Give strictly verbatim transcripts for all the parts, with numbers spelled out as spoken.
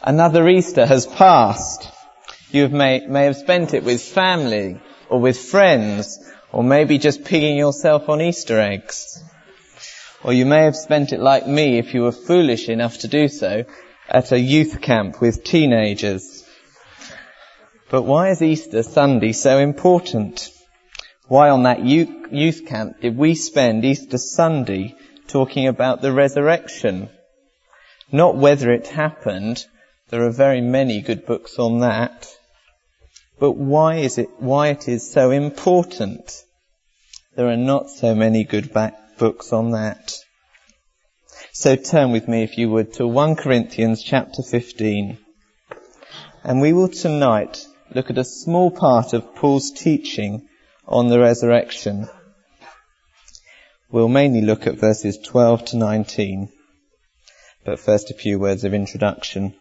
Another Easter has passed. You may, may have spent it with family or with friends, or maybe just pigging yourself on Easter eggs. Or you may have spent it like me, if you were foolish enough to do so, at a youth camp with teenagers. But why is Easter Sunday so important? Why on that youth camp did we spend Easter Sunday talking about the resurrection? Not whether it happened. There are very many good books on that. But why is it, why it is so important? There are not so many good back books on that. So turn with me, if you would, to First Corinthians chapter fifteen. And we will tonight look at a small part of Paul's teaching on the resurrection. We'll mainly look at verses twelve to nineteen. But first a few words of introduction.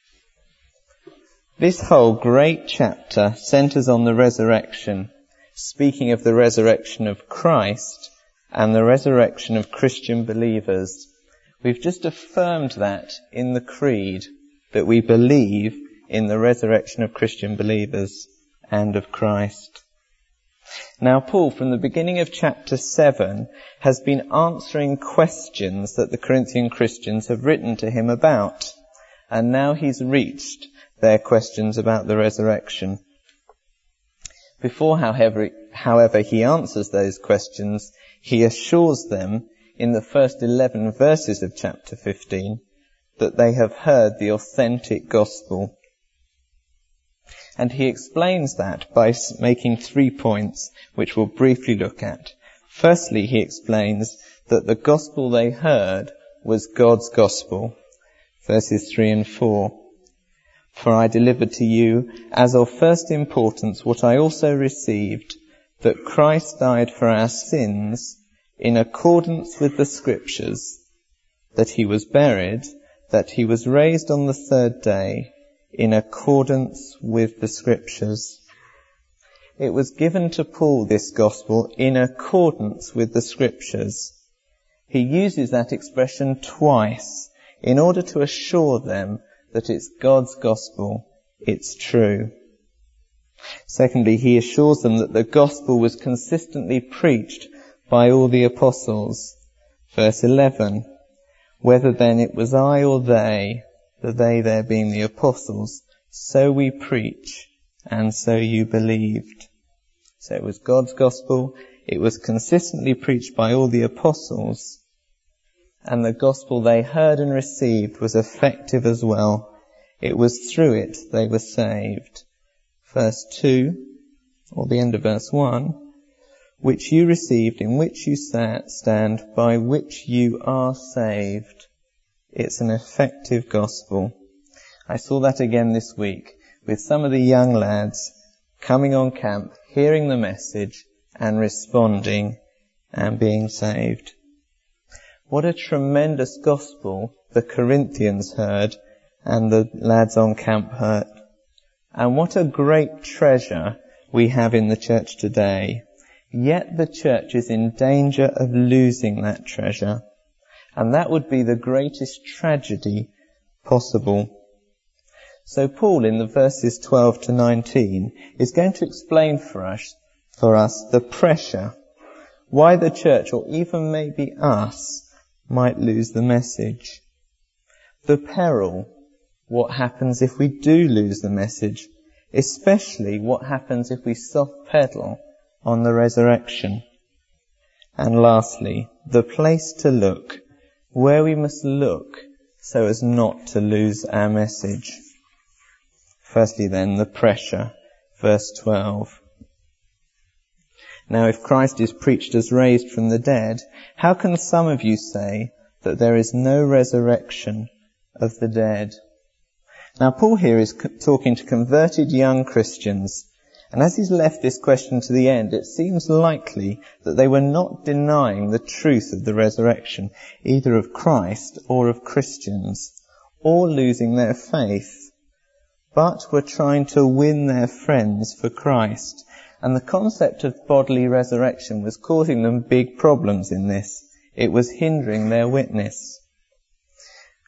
This whole great chapter centres on the resurrection, speaking of the resurrection of Christ and the resurrection of Christian believers. We've just affirmed that in the Creed, that we believe in the resurrection of Christian believers and of Christ. Now Paul, from the beginning of chapter seven, has been answering questions that the Corinthian Christians have written to him about. And now he's reached their questions about the resurrection. Before, however, however, he answers those questions, he assures them in the first eleven verses of chapter fifteen that they have heard the authentic gospel. And he explains that by making three points, which we'll briefly look at. Firstly, he explains that the gospel they heard was God's gospel. Verses three and four. For I delivered to you as of first importance what I also received, that Christ died for our sins in accordance with the Scriptures, that he was buried, that he was raised on the third day in accordance with the Scriptures. It was given to Paul, this gospel, in accordance with the Scriptures. He uses that expression twice in order to assure them that it's God's gospel, it's true. Secondly, he assures them that the gospel was consistently preached by all the apostles. Verse eleven, whether then it was I or they, the they there being the apostles, so we preach, and so you believed. So it was God's gospel, it was consistently preached by all the apostles, and the gospel they heard and received was effective as well. It was through it they were saved. Verse two, or the end of verse one, which you received, in which you stand, by which you are saved. It's an effective gospel. I saw that again this week with some of the young lads coming on camp, hearing the message and responding and being saved. What a tremendous gospel the Corinthians heard and the lads on camp heard. And what a great treasure we have in the church today. Yet the church is in danger of losing that treasure. And that would be the greatest tragedy possible. So Paul, in the verses twelve to nineteen, is going to explain for us, for us the pressure, why the church, or even maybe us, might lose the message. The peril, what happens if we do lose the message, especially what happens if we soft pedal on the resurrection. And lastly, the place to look, where we must look so as not to lose our message. Firstly then, the pressure, verse twelve. Now if Christ is preached as raised from the dead, how can some of you say that there is no resurrection of the dead? Now Paul here is talking to converted young Christians, and as he's left this question to the end, it seems likely that they were not denying the truth of the resurrection, either of Christ or of Christians, or losing their faith, but were trying to win their friends for Christ. And the concept of bodily resurrection was causing them big problems in this. It was hindering their witness.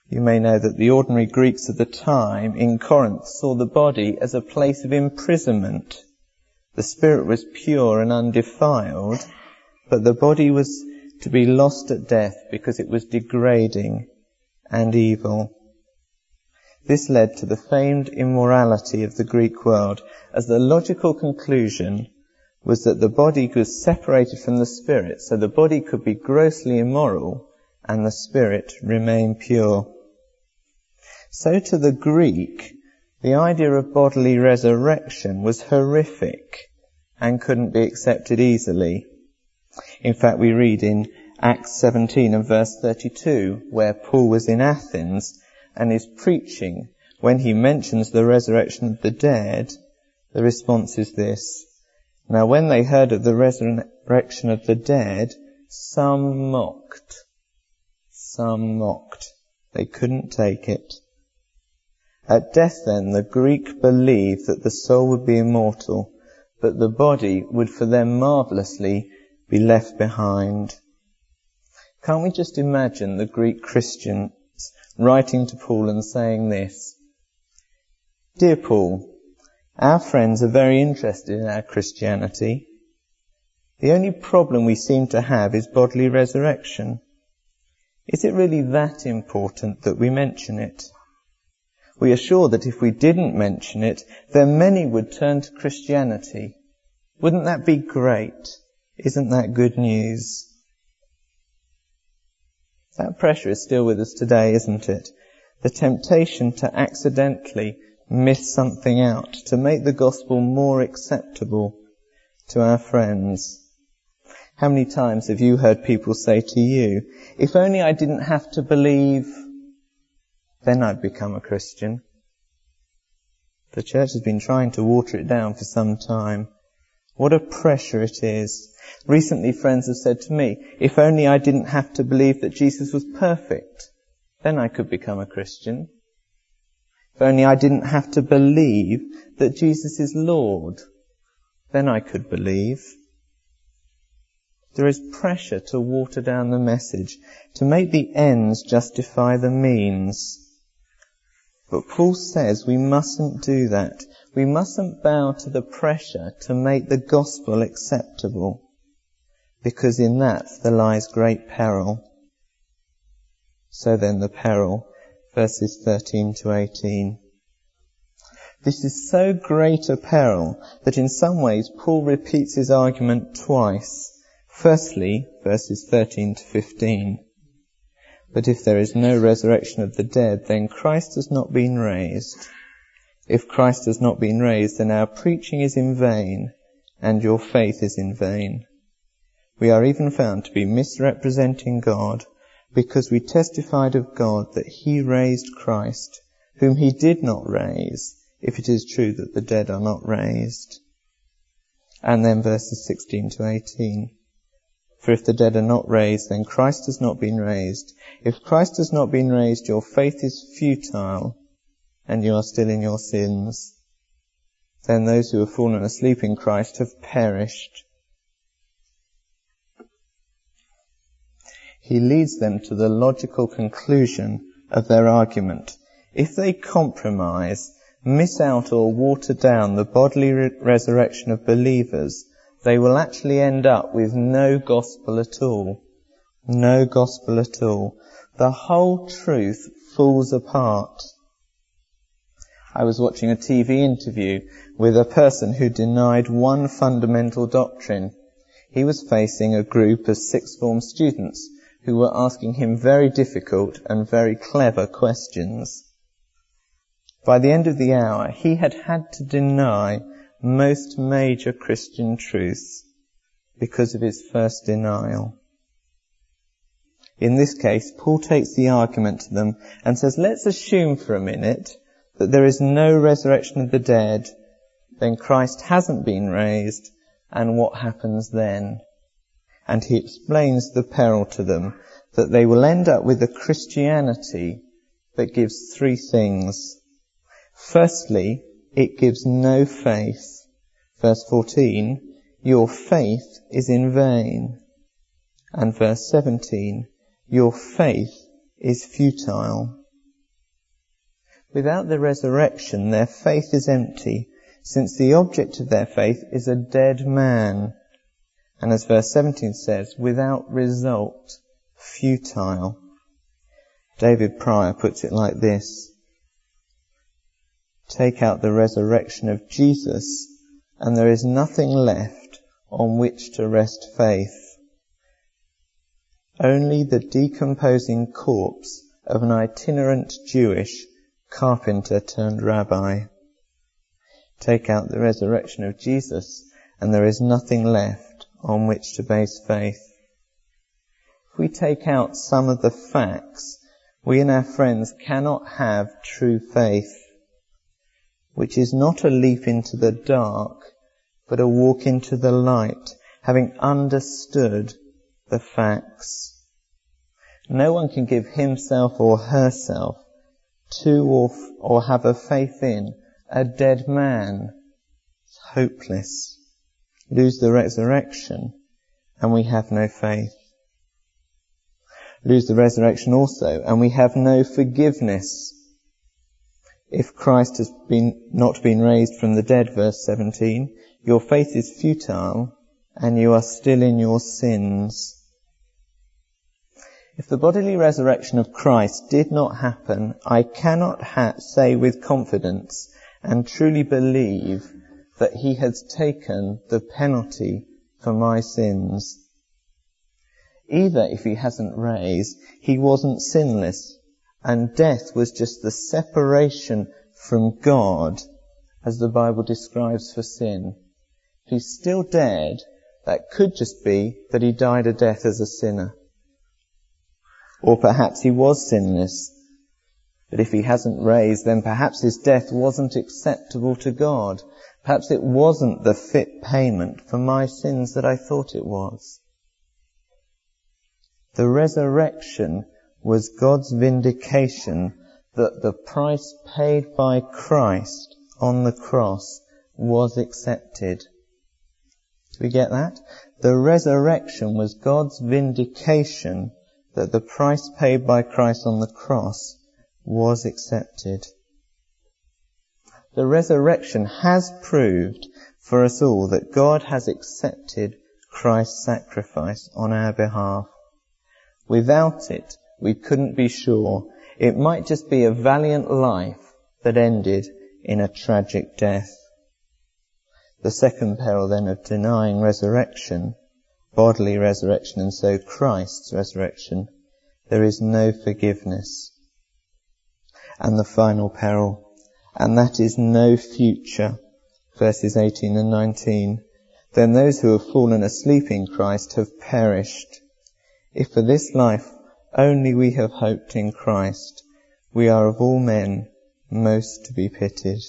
You may know that the ordinary Greeks of the time in Corinth saw the body as a place of imprisonment. The spirit was pure and undefiled, but the body was to be lost at death because it was degrading and evil. This led to the famed immorality of the Greek world, as the logical conclusion was that the body was separated from the spirit, so the body could be grossly immoral and the spirit remain pure. So to the Greek, the idea of bodily resurrection was horrific and couldn't be accepted easily. In fact, we read in Acts seventeen and verse thirty-two, where Paul was in Athens and is preaching, when he mentions the resurrection of the dead, the response is this: "Now when they heard of the resurrection of the dead, some mocked." Some mocked. They couldn't take it. At death then, the Greek believed that the soul would be immortal, but the body would for them marvellously be left behind. Can't we just imagine the Greek Christians writing to Paul and saying this: "Dear Paul, our friends are very interested in our Christianity. The only problem we seem to have is bodily resurrection. Is it really that important that we mention it? We are sure that if we didn't mention it, then many would turn to Christianity. Wouldn't that be great? Isn't that good news?" That pressure is still with us today, isn't it? The temptation to accidentally miss something out, to make the gospel more acceptable to our friends. How many times have you heard people say to you, "If only I didn't have to believe, then I'd become a Christian"? The church has been trying to water it down for some time. What a pressure it is. Recently, friends have said to me, "If only I didn't have to believe that Jesus was perfect, then I could become a Christian. If only I didn't have to believe that Jesus is Lord, then I could believe." There is pressure to water down the message, to make the ends justify the means. But Paul says we mustn't do that. We mustn't bow to the pressure to make the gospel acceptable, because in that there lies great peril. So then the peril, verses thirteen to eighteen. This is so great a peril that in some ways Paul repeats his argument twice. Firstly, verses thirteen to fifteen. "But if there is no resurrection of the dead, then Christ has not been raised. If Christ has not been raised, then our preaching is in vain, and your faith is in vain. We are even found to be misrepresenting God, because we testified of God that he raised Christ, whom he did not raise, if it is true that the dead are not raised." And then verses sixteen to eighteen. "For if the dead are not raised, then Christ has not been raised. If Christ has not been raised, your faith is futile, and you are still in your sins. Then those who have fallen asleep in Christ have perished." He leads them to the logical conclusion of their argument. If they compromise, miss out or water down the bodily re- resurrection of believers, they will actually end up with no gospel at all. No gospel at all. The whole truth falls apart. I was watching a T V interview with a person who denied one fundamental doctrine. He was facing a group of sixth form students who were asking him very difficult and very clever questions. By the end of the hour, he had had to deny most major Christian truths because of his first denial. In this case, Paul takes the argument to them and says, let's assume for a minute that there is no resurrection of the dead, then Christ hasn't been raised, and what happens then? And he explains the peril to them, that they will end up with a Christianity that gives three things. Firstly, it gives no faith. Verse fourteen, your faith is in vain. And verse seventeen, your faith is futile. Without the resurrection, their faith is empty, since the object of their faith is a dead man. And as verse seventeen says, without result, futile. David Pryor puts it like this: take out the resurrection of Jesus, and there is nothing left on which to rest faith. Only the decomposing corpse of an itinerant Jewish carpenter turned rabbi. Take out the resurrection of Jesus, and there is nothing left on which to base faith. If we take out some of the facts, we and our friends cannot have true faith, which is not a leap into the dark, but a walk into the light, having understood the facts. No one can give himself or herself to or, or have a faith in a dead man. It's hopeless. Lose the resurrection, and we have no faith. Lose the resurrection also, and we have no forgiveness. If Christ has been not been raised from the dead, verse seventeen, your faith is futile, and you are still in your sins. If the bodily resurrection of Christ did not happen, I cannot ha- say with confidence and truly believe that he has taken the penalty for my sins. Either, if he hasn't raised, he wasn't sinless, and death was just the separation from God, as the Bible describes for sin. If he's still dead, that could just be that he died a death as a sinner. Or perhaps he was sinless. But if he hasn't raised, then perhaps his death wasn't acceptable to God. Perhaps it wasn't the fit payment for my sins that I thought it was. The resurrection was God's vindication that the price paid by Christ on the cross was accepted. Do we get that? The resurrection was God's vindication that the price paid by Christ on the cross was accepted. The resurrection has proved for us all that God has accepted Christ's sacrifice on our behalf. Without it, we couldn't be sure. It might just be a valiant life that ended in a tragic death. The second peril then of denying resurrection, bodily resurrection, and so Christ's resurrection, there is no forgiveness. And the final peril, and that is no future, verses eighteen and nineteen. Then those who have fallen asleep in Christ have perished. If for this life only we have hoped in Christ, we are of all men most to be pitied.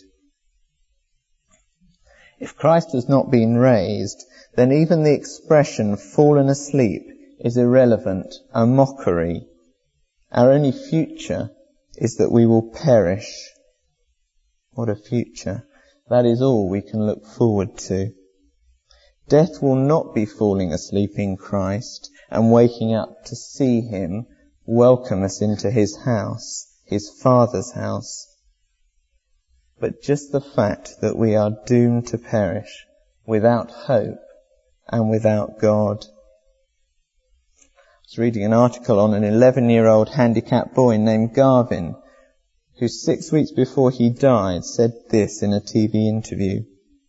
If Christ has not been raised, then even the expression fallen asleep is irrelevant, a mockery. Our only future is that we will perish. What a future. That is all we can look forward to. Death will not be falling asleep in Christ and waking up to see him welcome us into his house, his Father's house. But just the fact that we are doomed to perish without hope and without God. I was reading an article on an eleven-year-old handicapped boy named Garvin, who six weeks before he died said this in a T V interview.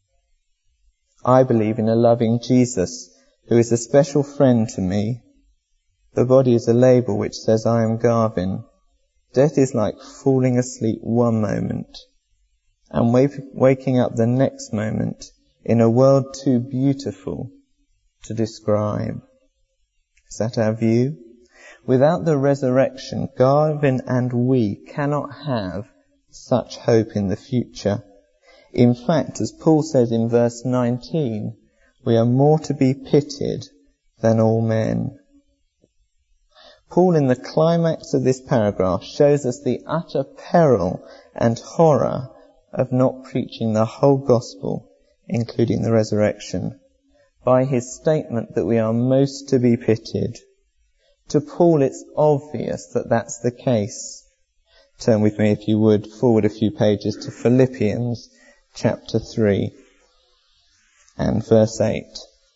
I believe in a loving Jesus who is a special friend to me. The body is a label which says I am Garvin. Death is like falling asleep one moment and waking up the next moment in a world too beautiful to describe. Is that our view? Without the resurrection, Garvin and we cannot have such hope in the future. In fact, as Paul says in verse nineteen, we are more to be pitied than all men. Paul, in the climax of this paragraph, shows us the utter peril and horror of not preaching the whole gospel, including the resurrection, by his statement that we are most to be pitied. To Paul, it's obvious that that's the case. turn with me, if you would, forward a few pages to Philippians chapter three and verse eight.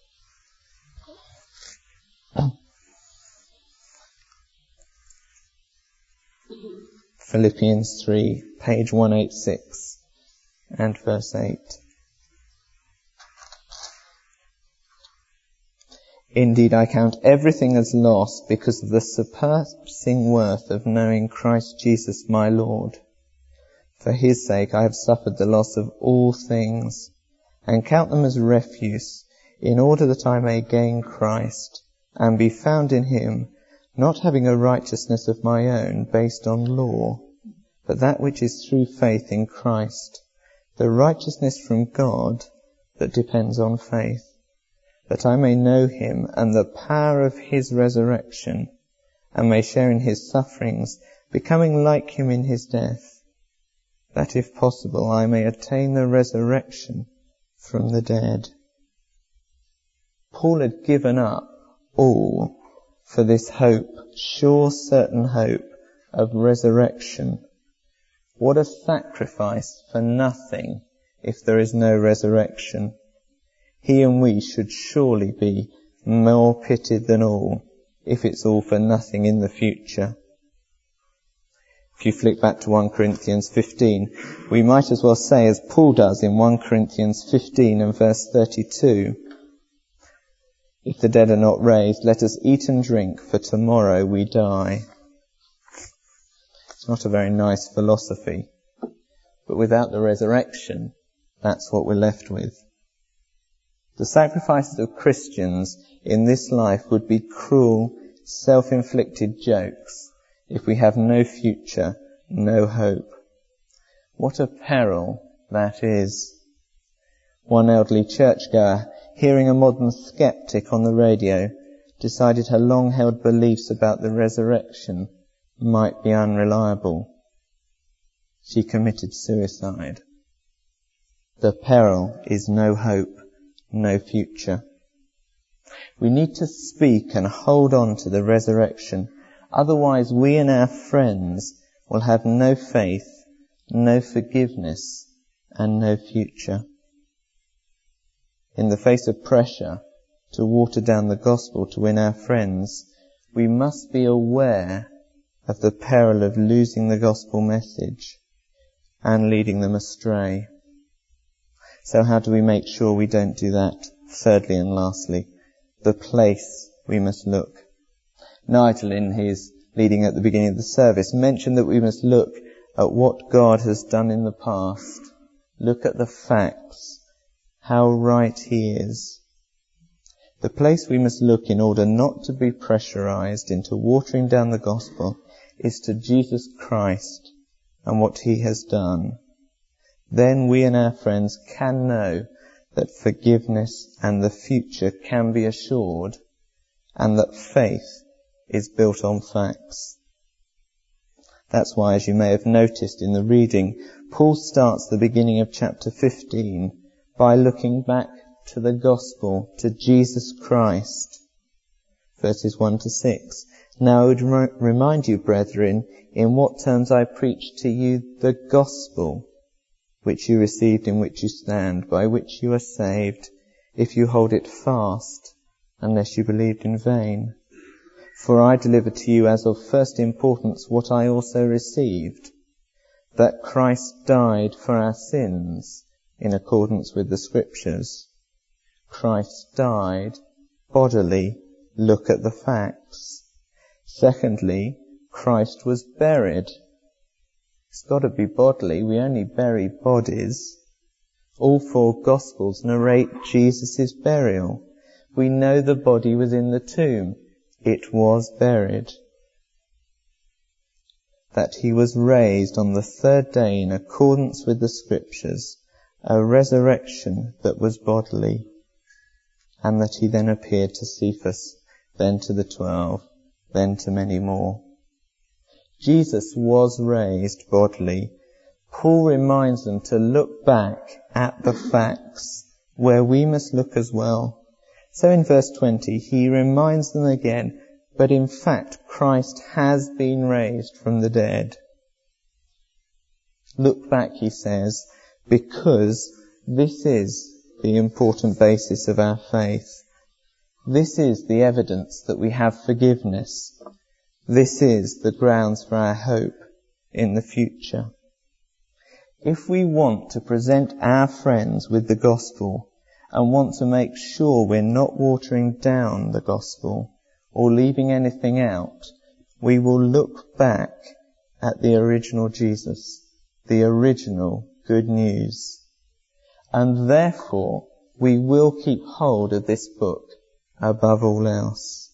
Philippians three, page one eighty-six and verse eight. Indeed, I count everything as lost because of the surpassing worth of knowing Christ Jesus my Lord. For his sake I have suffered the loss of all things, and count them as refuse, in order that I may gain Christ, and be found in him, not having a righteousness of my own based on law, but that which is through faith in Christ, the righteousness from God that depends on faith, that I may know him and the power of his resurrection, and may share in his sufferings, becoming like him in his death, that if possible I may attain the resurrection from the dead. Paul had given up all for this hope, sure, certain hope of resurrection. What a sacrifice for nothing if there is no resurrection. He and we should surely be more pitied than all if it's all for nothing in the future. If you flick back to First Corinthians fifteen, we might as well say as Paul does in First Corinthians fifteen and verse thirty-two, if the dead are not raised, let us eat and drink, for tomorrow we die. It's not a very nice philosophy, but without the resurrection, that's what we're left with. The sacrifices of Christians in this life would be cruel, self-inflicted jokes if we have no future, no hope. What a peril that is. One elderly churchgoer, hearing a modern skeptic on the radio, decided her long-held beliefs about the resurrection might be unreliable. She committed suicide. The peril is no hope, no future. We need to speak and hold on to the resurrection. Otherwise, we and our friends will have no faith, no forgiveness, and no future. In the face of pressure to water down the gospel to win our friends, we must be aware of the peril of losing the gospel message and leading them astray. So how do we make sure we don't do that? Thirdly and lastly, the place we must look. Nigel, in his leading at the beginning of the service, mentioned that we must look at what God has done in the past. Look at the facts, how right he is. The place we must look in order not to be pressurized into watering down the gospel is to Jesus Christ and what he has done. Then we and our friends can know that forgiveness and the future can be assured, and that faith is built on facts. That's why, as you may have noticed in the reading, Paul starts the beginning of chapter fifteen by looking back to the gospel, to Jesus Christ. Verses one to six. Now I would re- remind you, brethren, in what terms I preached to you the gospel, which you received, in which you stand, by which you are saved, if you hold it fast, unless you believed in vain. For I delivered to you as of first importance what I also received, that Christ died for our sins, in accordance with the Scriptures. Christ died bodily. Look at the facts. Secondly, Christ was buried. It's got to be bodily. We only bury bodies. All four Gospels narrate Jesus' burial. We know the body was in the tomb. It was buried. That he was raised on the third day in accordance with the Scriptures, a resurrection that was bodily, and that he then appeared to Cephas, then to the twelve, then to many more. Jesus was raised bodily. Paul reminds them to look back at the facts, where we must look as well. So in verse twenty, he reminds them again, but in fact Christ has been raised from the dead. Look back, he says, because this is the important basis of our faith. This is the evidence that we have forgiveness. This is the grounds for our hope in the future. If we want to present our friends with the gospel and want to make sure we're not watering down the gospel or leaving anything out, we will look back at the original Jesus, the original good news. And therefore, we will keep hold of this book above all else.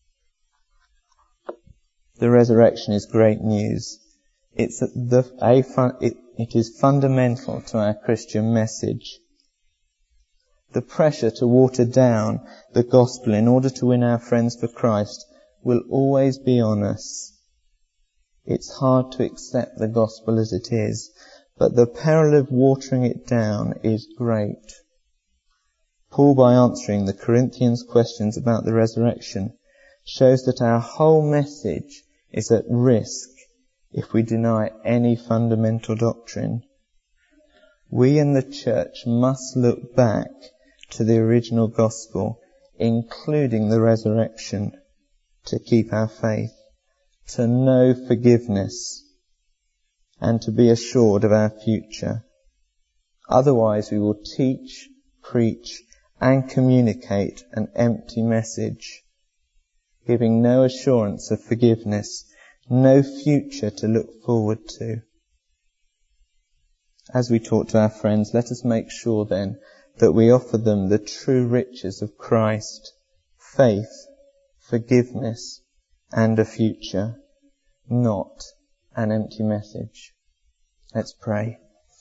The resurrection is great news. It's the, a, it, it is fundamental to our Christian message. The pressure to water down the gospel in order to win our friends for Christ will always be on us. It's hard to accept the gospel as it is, but the peril of watering it down is great. Paul, by answering the Corinthians' questions about the resurrection, shows that our whole message is at risk if we deny any fundamental doctrine. We in the church must look back to the original gospel, including the resurrection, to keep our faith, to know forgiveness, and to be assured of our future. Otherwise we will teach, preach, and communicate an empty message, giving no assurance of forgiveness, no future to look forward to. As we talk to our friends, let us make sure then that we offer them the true riches of Christ, faith, forgiveness, and a future, not an empty message. Let's pray.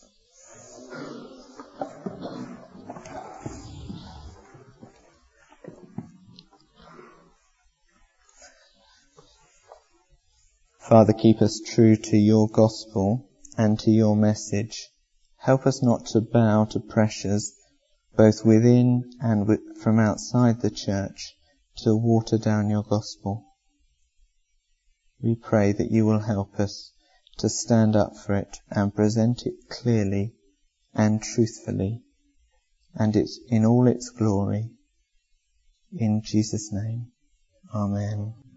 Father, keep us true to your gospel and to your message. Help us not to bow to pressures, both within and from outside the church, to water down your gospel. We pray that you will help us to stand up for it and present it clearly and truthfully, and it's in all its glory. In Jesus' name, amen.